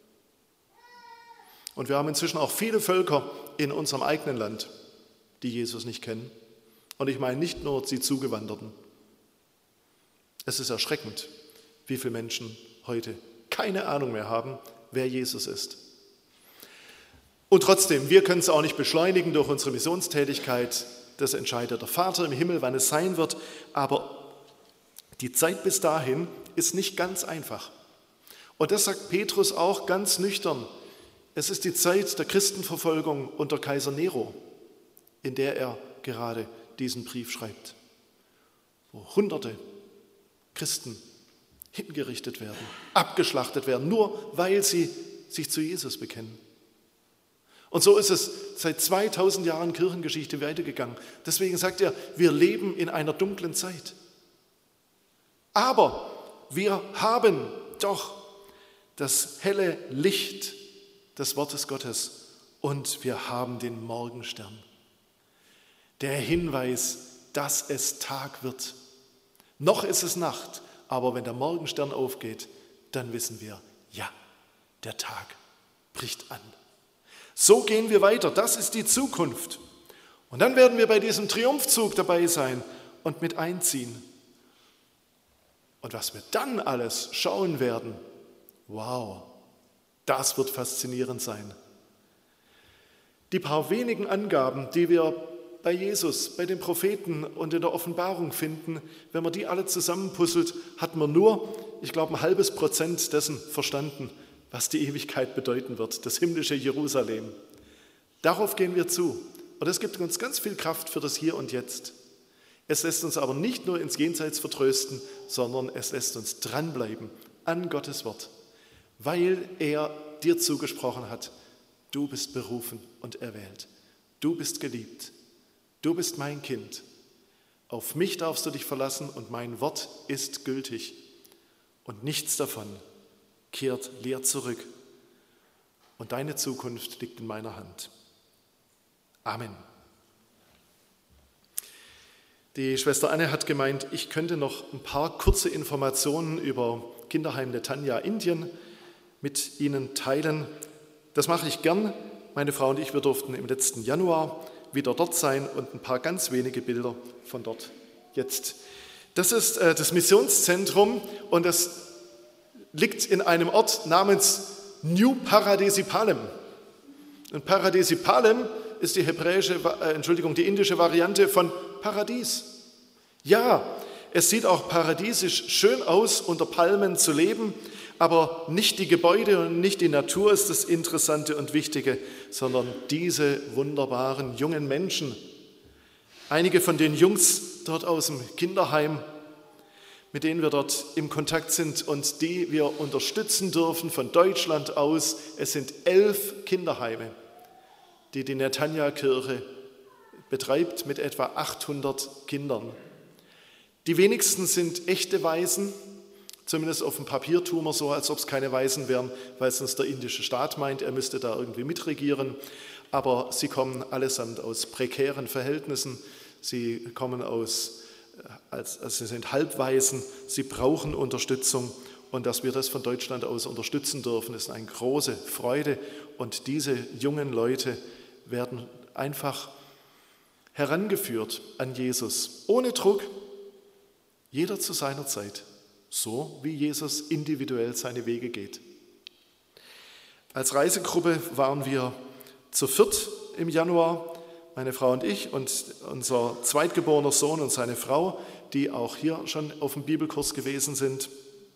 Und wir haben inzwischen auch viele Völker in unserem eigenen Land, die Jesus nicht kennen. Und ich meine nicht nur die Zugewanderten. Es ist erschreckend, wie viele Menschen heute keine Ahnung mehr haben, wer Jesus ist. Und trotzdem, wir können es auch nicht beschleunigen durch unsere Missionstätigkeit. Das entscheidet der Vater im Himmel, wann es sein wird. Aber die Zeit bis dahin ist nicht ganz einfach. Und das sagt Petrus auch ganz nüchtern. Es ist die Zeit der Christenverfolgung unter Kaiser Nero, in der er gerade diesen Brief schreibt, wo Hunderte Christen hingerichtet werden, abgeschlachtet werden, nur weil sie sich zu Jesus bekennen. Und so ist es seit zweitausend Jahren Kirchengeschichte weitergegangen. Deswegen sagt er, wir leben in einer dunklen Zeit. Aber wir haben doch das helle Licht des Wortes Gottes und wir haben den Morgenstern. Der Hinweis, dass es Tag wird. Noch ist es Nacht, aber wenn der Morgenstern aufgeht, dann wissen wir, ja, der Tag bricht an. So gehen wir weiter, das ist die Zukunft. Und dann werden wir bei diesem Triumphzug dabei sein und mit einziehen. Und was wir dann alles schauen werden, wow, das wird faszinierend sein. Die paar wenigen Angaben, die wir bei Jesus, bei den Propheten und in der Offenbarung finden, wenn man die alle zusammenpuzzelt, hat man nur, ich glaube, ein halbes Prozent dessen verstanden, was die Ewigkeit bedeuten wird, das himmlische Jerusalem. Darauf gehen wir zu. Und das gibt uns ganz viel Kraft für das Hier und Jetzt. Es lässt uns aber nicht nur ins Jenseits vertrösten, sondern es lässt uns dranbleiben an Gottes Wort, weil er dir zugesprochen hat, du bist berufen und erwählt, du bist geliebt. Du bist mein Kind. Auf mich darfst du dich verlassen und mein Wort ist gültig. Und nichts davon kehrt leer zurück. Und deine Zukunft liegt in meiner Hand. Amen. Die Schwester Anne hat gemeint, ich könnte noch ein paar kurze Informationen über Kinderheim Netanya Indien mit Ihnen teilen. Das mache ich gern. Meine Frau und ich, wir durften im letzten Januar wieder dort sein und ein paar ganz wenige Bilder von dort jetzt. Das ist äh, das Missionszentrum und das liegt in einem Ort namens New Paradesipalem. Und Paradesipalem ist die hebräische, äh, Entschuldigung, die indische Variante von Paradies. Ja, es sieht auch paradiesisch schön aus, unter Palmen zu leben, aber nicht die Gebäude und nicht die Natur ist das Interessante und Wichtige, sondern diese wunderbaren jungen Menschen. Einige von den Jungs dort aus dem Kinderheim, mit denen wir dort im Kontakt sind und die wir unterstützen dürfen von Deutschland aus. Es sind elf Kinderheime, die die Netanya-Kirche betreibt mit etwa achthundert Kindern. Die wenigsten sind echte Waisen. Zumindest auf dem Papier tun wir so, als ob es keine Waisen wären, weil es uns der indische Staat meint, er müsste da irgendwie mitregieren. Aber sie kommen allesamt aus prekären Verhältnissen. Sie kommen aus, als, also sie sind Halbwaisen, sie brauchen Unterstützung. Und dass wir das von Deutschland aus unterstützen dürfen, ist eine große Freude. Und diese jungen Leute werden einfach herangeführt an Jesus, ohne Druck, jeder zu seiner Zeit. So wie Jesus individuell seine Wege geht. Als Reisegruppe waren wir zu viert im Januar, meine Frau und ich und unser zweitgeborener Sohn und seine Frau, die auch hier schon auf dem Bibelkurs gewesen sind.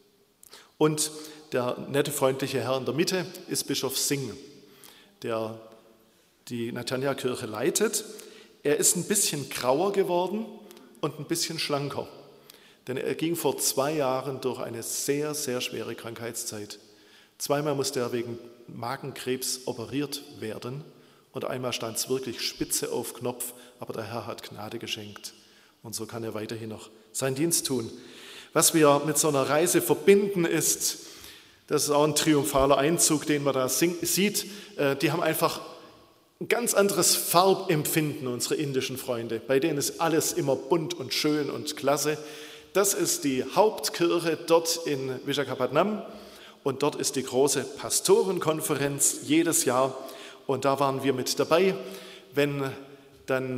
Und der nette, freundliche Herr in der Mitte ist Bischof Singh, der die Netanya-Kirche leitet. Er ist ein bisschen grauer geworden und ein bisschen schlanker. Denn er ging vor zwei Jahren durch eine sehr, sehr schwere Krankheitszeit. Zweimal musste er wegen Magenkrebs operiert werden und einmal stand es wirklich spitze auf Knopf, aber der Herr hat Gnade geschenkt. Und so kann er weiterhin noch seinen Dienst tun. Was wir mit so einer Reise verbinden ist, das ist auch ein triumphaler Einzug, den man da sieht, die haben einfach ein ganz anderes Farbempfinden, unsere indischen Freunde. Bei denen ist alles immer bunt und schön und klasse. Das ist die Hauptkirche dort in Visakhapatnam und dort ist die große Pastorenkonferenz jedes Jahr und da waren wir mit dabei. Wenn dann,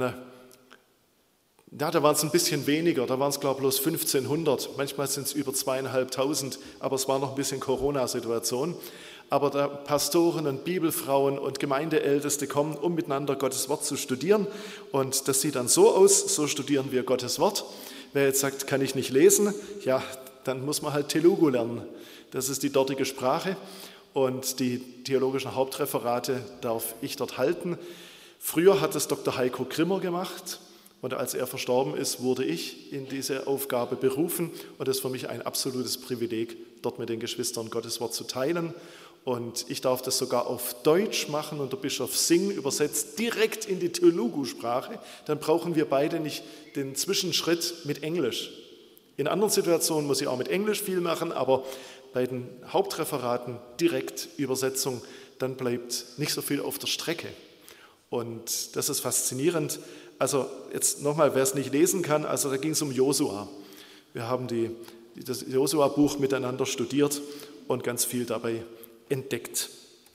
ja, da waren es ein bisschen weniger, da waren es glaube ich bloß fünfzehnhundert, manchmal sind es über zweieinhalbtausend, aber es war noch ein bisschen Corona-Situation. Aber da Pastoren und Bibelfrauen und Gemeindeälteste kommen, um miteinander Gottes Wort zu studieren und das sieht dann so aus, so studieren wir Gottes Wort. Wer jetzt sagt, kann ich nicht lesen, ja, dann muss man halt Telugu lernen. Das ist die dortige Sprache und die theologischen Hauptreferate darf ich dort halten. Früher hat es Doktor Heiko Grimmer gemacht und als er verstorben ist, wurde ich in diese Aufgabe berufen und es ist für mich ein absolutes Privileg, dort mit den Geschwistern Gottes Wort zu teilen. Und ich darf das sogar auf Deutsch machen und der Bischof Singh übersetzt direkt in die Telugu-Sprache. Dann brauchen wir beide nicht den Zwischenschritt mit Englisch. In anderen Situationen muss ich auch mit Englisch viel machen, aber bei den Hauptreferaten direkt Übersetzung, dann bleibt nicht so viel auf der Strecke. Und das ist faszinierend. Also jetzt nochmal, wer es nicht lesen kann, also da ging es um Josua. Wir haben die, das Josua-Buch miteinander studiert und ganz viel dabei entdeckt.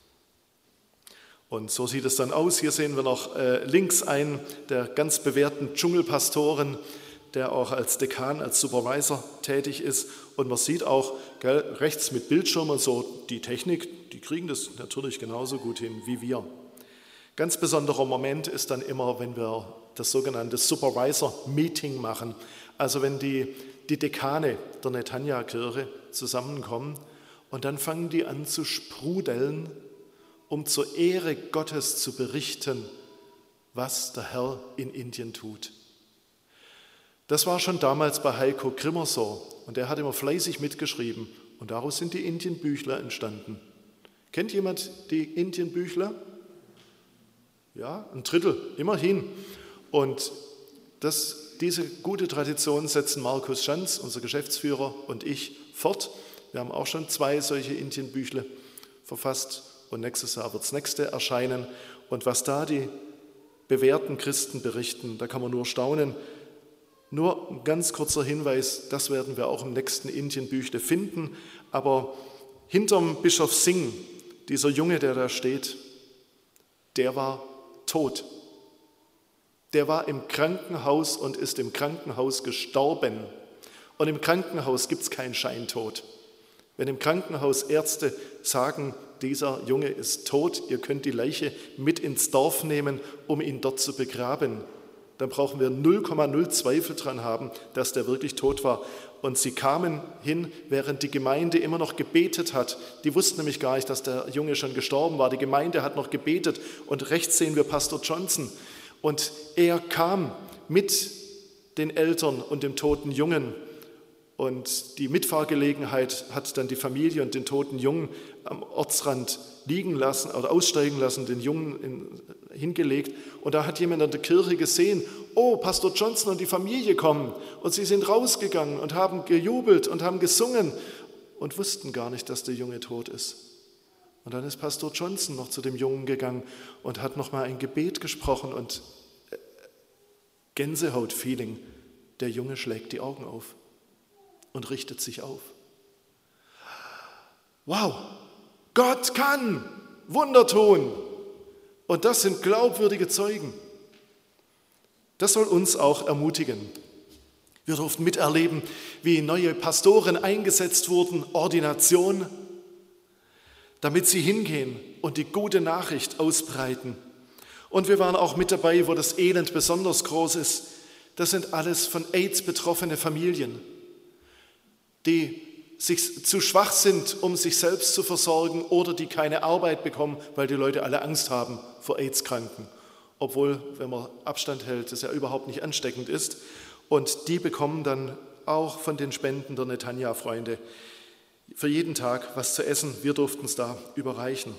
Und so sieht es dann aus. Hier sehen wir noch äh, links einen der ganz bewährten Dschungelpastoren, der auch als Dekan, als Supervisor tätig ist. Und man sieht auch, gell, rechts mit Bildschirm und so, die Technik, die kriegen das natürlich genauso gut hin wie wir. Ganz besonderer Moment ist dann immer, wenn wir das sogenannte Supervisor-Meeting machen. Also wenn die, die Dekane der Netanya-Kirche zusammenkommen und dann fangen die an zu sprudeln, um zur Ehre Gottes zu berichten, was der Herr in Indien tut. Das war schon damals bei Heiko Grimmer so und er hat immer fleißig mitgeschrieben und daraus sind die Indienbüchler entstanden. Kennt jemand die Indienbüchler? Ja, ein Drittel, immerhin. Und das, diese gute Tradition setzen Markus Schanz, unser Geschäftsführer, und ich fort. Wir haben auch schon zwei solche Indienbüchle verfasst und nächstes Jahr wird das nächste erscheinen. Und was da die bewährten Christen berichten, da kann man nur staunen. Nur ein ganz kurzer Hinweis, das werden wir auch im nächsten Indienbüchle finden. Aber hinterm Bischof Singh, dieser Junge, der da steht, der war tot. Der war im Krankenhaus und ist im Krankenhaus gestorben. Und im Krankenhaus gibt es keinen Scheintod. Wenn im Krankenhaus Ärzte sagen, dieser Junge ist tot, ihr könnt die Leiche mit ins Dorf nehmen, um ihn dort zu begraben, dann brauchen wir null Komma null Zweifel dran haben, dass der wirklich tot war. Und sie kamen hin, während die Gemeinde immer noch gebetet hat. Die wussten nämlich gar nicht, dass der Junge schon gestorben war. Die Gemeinde hat noch gebetet und rechts sehen wir Pastor Johnson. Und er kam mit den Eltern und dem toten Jungen. Und die Mitfahrgelegenheit hat dann die Familie und den toten Jungen am Ortsrand liegen lassen oder aussteigen lassen, den Jungen in, hingelegt. Und da hat jemand an der Kirche gesehen, oh, Pastor Johnson und die Familie kommen. Und sie sind rausgegangen und haben gejubelt und haben gesungen und wussten gar nicht, dass der Junge tot ist. Und dann ist Pastor Johnson noch zu dem Jungen gegangen und hat nochmal ein Gebet gesprochen und Gänsehaut-Feeling. Der Junge schlägt die Augen auf und richtet sich auf. Wow, Gott kann Wunder tun. Und das sind glaubwürdige Zeugen. Das soll uns auch ermutigen. Wir durften miterleben, wie neue Pastoren eingesetzt wurden, Ordination, damit sie hingehen und die gute Nachricht ausbreiten. Und wir waren auch mit dabei, wo das Elend besonders groß ist. Das sind alles von AIDS betroffene Familien, die sich zu schwach sind, um sich selbst zu versorgen oder die keine Arbeit bekommen, weil die Leute alle Angst haben vor AIDS-Kranken. Obwohl, wenn man Abstand hält, das ja überhaupt nicht ansteckend ist. Und die bekommen dann auch von den Spenden der Netanya-Freunde für jeden Tag was zu essen. Wir durften es da überreichen.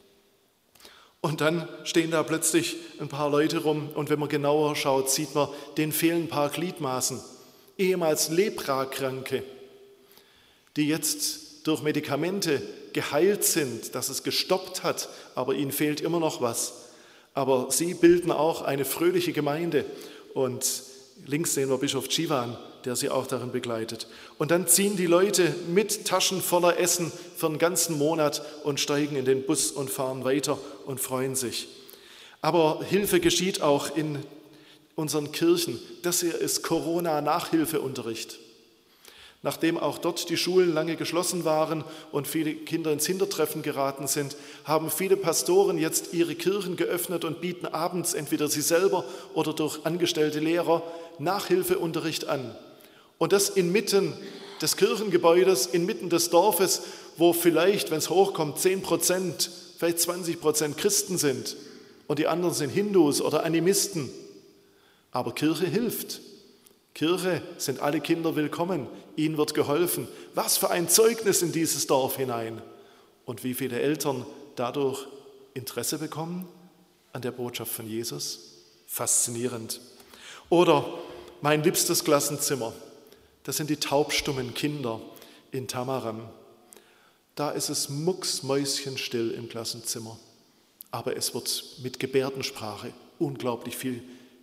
Und dann stehen da plötzlich ein paar Leute rum und wenn man genauer schaut, sieht man, denen fehlen ein paar Gliedmaßen. Ehemals Leprakranke, die jetzt durch Medikamente geheilt sind, dass es gestoppt hat, aber ihnen fehlt immer noch was. Aber sie bilden auch eine fröhliche Gemeinde und links sehen wir Bischof Jivan, der sie auch darin begleitet. Und dann ziehen die Leute mit Taschen voller Essen für einen ganzen Monat und steigen in den Bus und fahren weiter und freuen sich. Aber Hilfe geschieht auch in unseren Kirchen. Das hier ist Corona-Nachhilfeunterricht. Nachdem auch dort die Schulen lange geschlossen waren und viele Kinder ins Hintertreffen geraten sind, haben viele Pastoren jetzt ihre Kirchen geöffnet und bieten abends entweder sie selber oder durch angestellte Lehrer Nachhilfeunterricht an. Und das inmitten des Kirchengebäudes, inmitten des Dorfes, wo vielleicht, wenn es hochkommt, zehn Prozent, vielleicht zwanzig Prozent Christen sind und die anderen sind Hindus oder Animisten. Aber Kirche hilft. Kirche sind alle Kinder willkommen, ihnen wird geholfen. Was für ein Zeugnis in dieses Dorf hinein. Und wie viele Eltern dadurch Interesse bekommen an der Botschaft von Jesus. Faszinierend. Oder mein liebstes Klassenzimmer, das sind die taubstummen Kinder in Tamaram. Da ist es mucksmäuschenstill im Klassenzimmer. Aber es wird mit Gebärdensprache unglaublich viel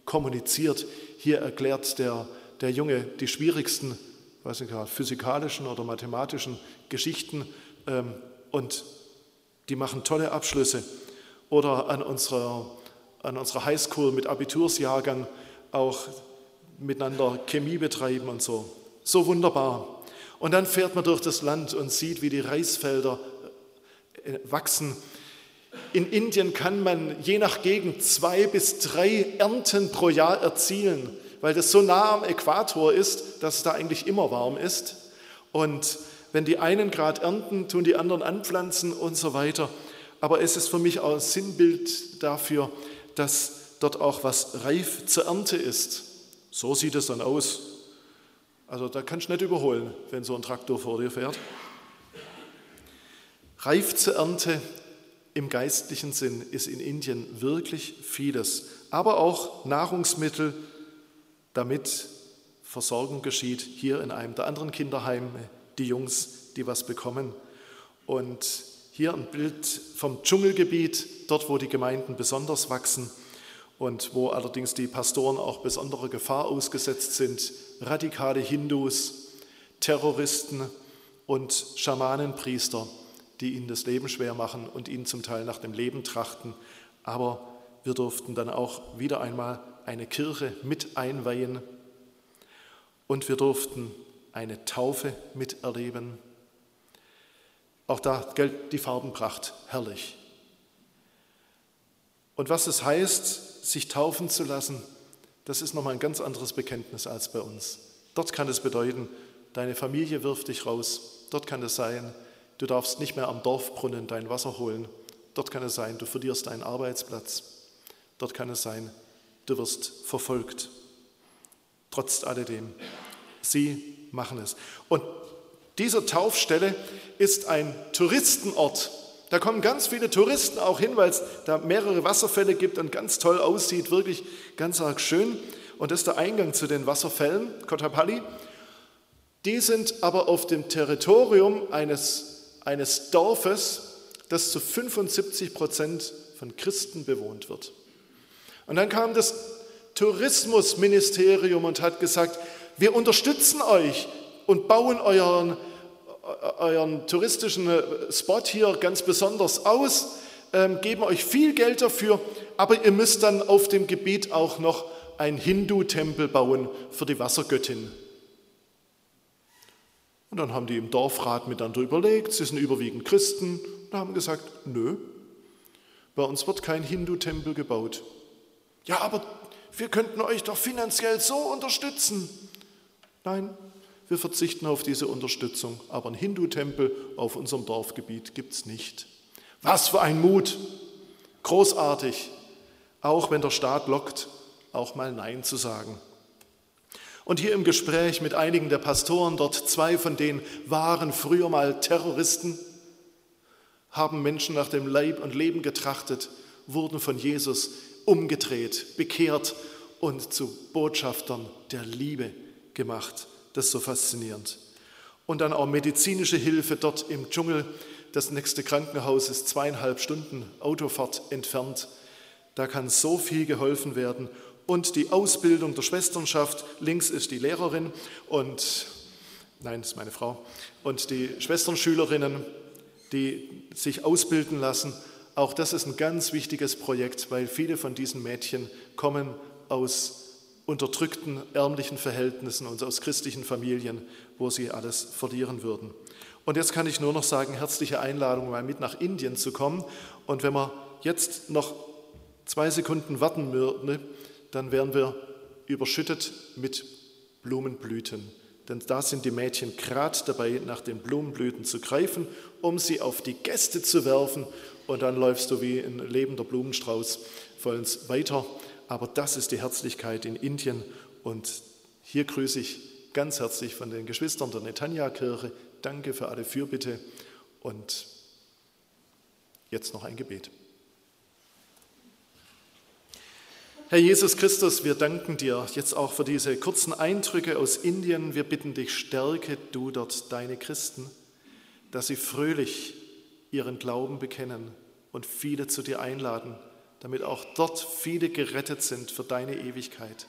kommuniziert. Hier erklärt der, der Junge die schwierigsten, weiß nicht, physikalischen oder mathematischen Geschichten ähm, und die machen tolle Abschlüsse. Oder an unserer, an unserer Highschool mit Abitursjahrgang auch miteinander Chemie betreiben und so. So wunderbar. Und dann fährt man durch das Land und sieht, wie die Reisfelder wachsen. In Indien kann man je nach Gegend zwei bis drei Ernten pro Jahr erzielen, weil das so nah am Äquator ist, dass es da eigentlich immer warm ist. Und wenn die einen gerade ernten, tun die anderen anpflanzen und so weiter. Aber es ist für mich auch ein Sinnbild dafür, dass dort auch was reif zur Ernte ist. So sieht es dann aus. Also da kannst du nicht überholen, wenn so ein Traktor vor dir fährt. Reif zur Ernte im geistlichen Sinn ist in Indien wirklich vieles, aber auch Nahrungsmittel, damit Versorgung geschieht, hier in einem der anderen Kinderheime, die Jungs, die was bekommen. Und hier ein Bild vom Dschungelgebiet, dort wo die Gemeinden besonders wachsen und wo allerdings die Pastoren auch besonderer Gefahr ausgesetzt sind, radikale Hindus, Terroristen und Schamanenpriester, die ihnen das Leben schwer machen und ihnen zum Teil nach dem Leben trachten. Aber wir durften dann auch wieder einmal eine Kirche mit einweihen und wir durften eine Taufe miterleben. Auch da gilt die Farbenpracht, herrlich. Und was es heißt, sich taufen zu lassen, das ist nochmal ein ganz anderes Bekenntnis als bei uns. Dort kann es bedeuten, deine Familie wirft dich raus. Dort kann es sein, du darfst nicht mehr am Dorfbrunnen dein Wasser holen. Dort kann es sein, du verlierst deinen Arbeitsplatz. Dort kann es sein, du wirst verfolgt. Trotz alledem, sie machen es. Und diese Taufstelle ist ein Touristenort. Da kommen ganz viele Touristen auch hin, weil es da mehrere Wasserfälle gibt und ganz toll aussieht, wirklich ganz arg schön. Und das ist der Eingang zu den Wasserfällen, Kottapalli. Die sind aber auf dem Territorium eines, eines Dorfes, das zu fünfundsiebzig Prozent von Christen bewohnt wird. Und dann kam das Tourismusministerium und hat gesagt, wir unterstützen euch und bauen euren, euren touristischen Spot hier ganz besonders aus, ähm, geben euch viel Geld dafür, aber ihr müsst dann auf dem Gebiet auch noch einen Hindu-Tempel bauen für die Wassergöttin. Und dann haben die im Dorfrat miteinander überlegt, sie sind überwiegend Christen, und haben gesagt, nö, bei uns wird kein Hindu-Tempel gebaut. Ja, aber wir könnten euch doch finanziell so unterstützen. Nein, wir verzichten auf diese Unterstützung, aber einen Hindu-Tempel auf unserem Dorfgebiet gibt es nicht. Was für ein Mut, großartig, auch wenn der Staat lockt, auch mal Nein zu sagen. Und hier im Gespräch mit einigen der Pastoren, dort zwei von denen waren früher mal Terroristen, haben Menschen nach dem Leib und Leben getrachtet, wurden von Jesus umgedreht, bekehrt und zu Botschaftern der Liebe gemacht. Das ist so faszinierend. Und dann auch medizinische Hilfe dort im Dschungel. Das nächste Krankenhaus ist zweieinhalb Stunden Autofahrt entfernt. Da kann so viel geholfen werden. Und die Ausbildung der Schwesternschaft, links ist die Lehrerin und, nein, das ist meine Frau, und die Schwesternschülerinnen, die sich ausbilden lassen. Auch das ist ein ganz wichtiges Projekt, weil viele von diesen Mädchen kommen aus unterdrückten, ärmlichen Verhältnissen und aus christlichen Familien, wo sie alles verlieren würden. Und jetzt kann ich nur noch sagen, herzliche Einladung, mal mit nach Indien zu kommen. Und wenn wir jetzt noch zwei Sekunden warten würden, dann wären wir überschüttet mit Blumenblüten. Denn da sind die Mädchen gerade dabei, nach den Blumenblüten zu greifen, um sie auf die Gäste zu werfen. Und dann läufst du wie ein lebender Blumenstrauß vollends weiter. Aber das ist die Herzlichkeit in Indien. Und hier grüße ich ganz herzlich von den Geschwistern der Netanya-Kirche. Danke für alle Fürbitte. Und jetzt noch ein Gebet. Herr Jesus Christus, wir danken dir jetzt auch für diese kurzen Eindrücke aus Indien. Wir bitten dich, stärke du dort deine Christen, dass sie fröhlich ihren Glauben bekennen und viele zu dir einladen, damit auch dort viele gerettet sind für deine Ewigkeit.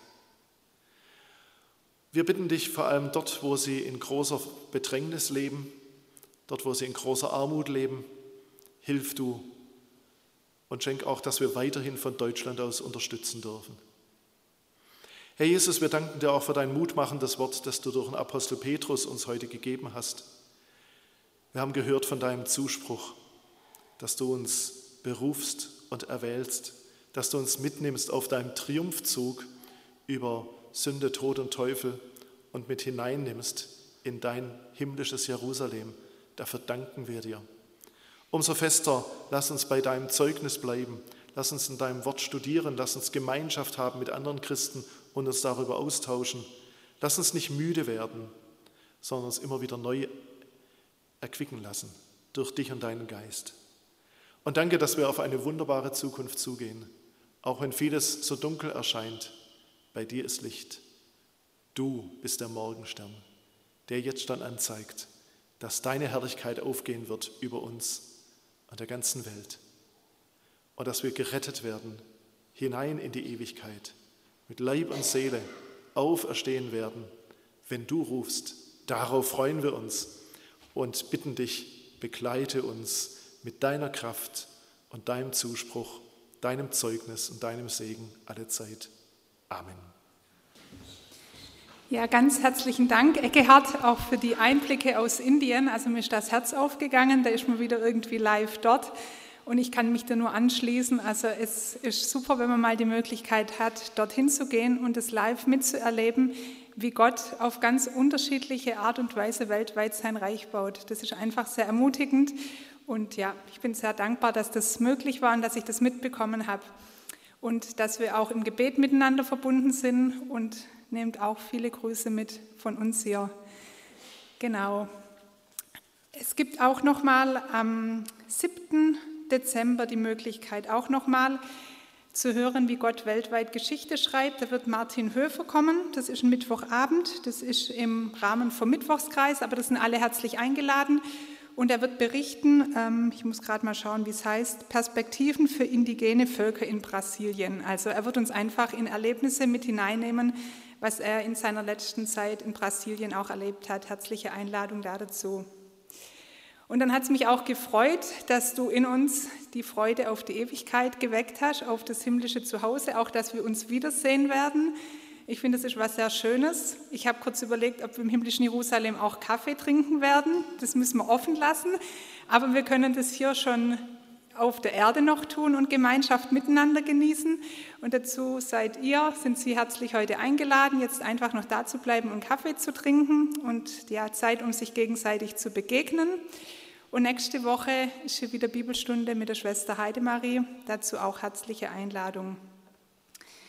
Wir bitten dich vor allem dort, wo sie in großer Bedrängnis leben, dort, wo sie in großer Armut leben, hilf du und schenk auch, dass wir weiterhin von Deutschland aus unterstützen dürfen. Herr Jesus, wir danken dir auch für dein mutmachendes Wort, das du durch den Apostel Petrus uns heute gegeben hast. Wir haben gehört von deinem Zuspruch, dass du uns berufst und erwählst, dass du uns mitnimmst auf deinem Triumphzug über Sünde, Tod und Teufel und mit hineinnimmst in dein himmlisches Jerusalem. Dafür danken wir dir. Umso fester, lass uns bei deinem Zeugnis bleiben. Lass uns in deinem Wort studieren. Lass uns Gemeinschaft haben mit anderen Christen und uns darüber austauschen. Lass uns nicht müde werden, sondern uns immer wieder neu erquicken lassen durch dich und deinen Geist. Und danke, dass wir auf eine wunderbare Zukunft zugehen, auch wenn vieles so dunkel erscheint. Bei dir ist Licht. Du bist der Morgenstern, der jetzt schon anzeigt, dass deine Herrlichkeit aufgehen wird über uns und der ganzen Welt. Und dass wir gerettet werden, hinein in die Ewigkeit, mit Leib und Seele auferstehen werden, wenn du rufst. Darauf freuen wir uns und bitten dich, begleite uns mit deiner Kraft und deinem Zuspruch, deinem Zeugnis und deinem Segen alle Zeit. Amen. Ja, ganz herzlichen Dank, Eckehard, auch für die Einblicke aus Indien. Also mir ist das Herz aufgegangen, da ist man wieder irgendwie live dort und ich kann mich da nur anschließen. Also es ist super, wenn man mal die Möglichkeit hat, dorthin zu gehen und es live mitzuerleben, wie Gott auf ganz unterschiedliche Art und Weise weltweit sein Reich baut. Das ist einfach sehr ermutigend und ja, ich bin sehr dankbar, dass das möglich war und dass ich das mitbekommen habe und dass wir auch im Gebet miteinander verbunden sind und nehmt auch viele Grüße mit von uns hier. Genau. Es gibt auch nochmal am siebten Dezember die Möglichkeit, auch nochmal zu hören, wie Gott weltweit Geschichte schreibt. Da wird Martin Höfer kommen. Das ist ein Mittwochabend. Das ist im Rahmen vom Mittwochskreis, aber das sind alle herzlich eingeladen. Und er wird berichten, ähm, ich muss gerade mal schauen, wie es heißt, Perspektiven für indigene Völker in Brasilien. Also er wird uns einfach in Erlebnisse mit hineinnehmen, was er in seiner letzten Zeit in Brasilien auch erlebt hat. Herzliche Einladung da dazu. Und dann hat es mich auch gefreut, dass du in uns die Freude auf die Ewigkeit geweckt hast, auf das himmlische Zuhause, auch dass wir uns wiedersehen werden. Ich finde, das ist was sehr Schönes. Ich habe kurz überlegt, ob wir im himmlischen Jerusalem auch Kaffee trinken werden. Das müssen wir offen lassen. Aber wir können das hier schon auf der Erde noch tun und Gemeinschaft miteinander genießen. Und dazu seid ihr, sind Sie herzlich heute eingeladen, jetzt einfach noch da zu bleiben und Kaffee zu trinken und ja, Zeit, um sich gegenseitig zu begegnen. Und nächste Woche ist hier wieder Bibelstunde mit der Schwester Heidemarie. Dazu auch herzliche Einladung.